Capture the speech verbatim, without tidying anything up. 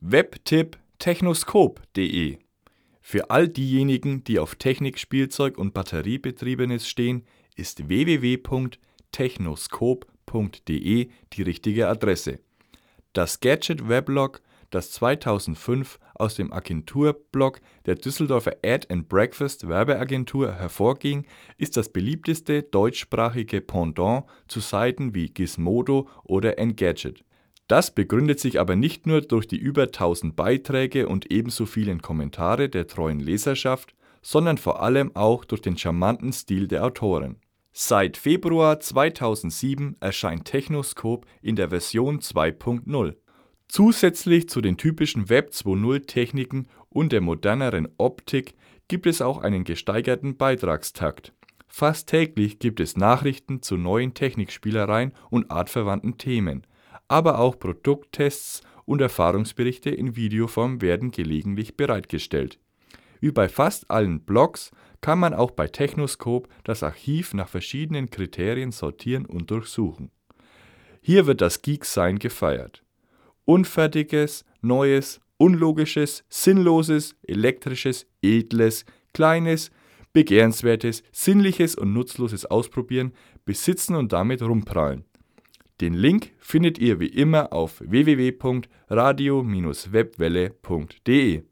Webtipp technoskop punkt de. Für all diejenigen, die auf Technik, Spielzeug und Batteriebetriebenes stehen, ist w w w punkt technoskop punkt de die richtige Adresse. Das Gadget-Weblog, das zweitausendfünf aus dem Agenturblog der Düsseldorfer Ad and Breakfast Werbeagentur hervorging, ist das beliebteste deutschsprachige Pendant zu Seiten wie Gizmodo oder Engadget. Das begründet sich aber nicht nur durch die über tausend Beiträge und ebenso vielen Kommentare der treuen Leserschaft, sondern vor allem auch durch den charmanten Stil der Autoren. Seit Februar zweitausendsieben erscheint Technoskop in der Version zwei Punkt null. Zusätzlich zu den typischen Web zwei Punkt null-Techniken und der moderneren Optik gibt es auch einen gesteigerten Beitragstakt. Fast täglich gibt es Nachrichten zu neuen Technikspielereien und artverwandten Themen, aber auch Produkttests und Erfahrungsberichte in Videoform werden gelegentlich bereitgestellt. Wie bei fast allen Blogs kann man auch bei Technoskop das Archiv nach verschiedenen Kriterien sortieren und durchsuchen. Hier wird das Geek-Sein gefeiert. Unfertiges, Neues, Unlogisches, Sinnloses, Elektrisches, Edles, Kleines, Begehrenswertes, Sinnliches und Nutzloses ausprobieren, besitzen und damit rumprallen. Den Link findet ihr wie immer auf w w w punkt radio Bindestrich webwelle punkt de.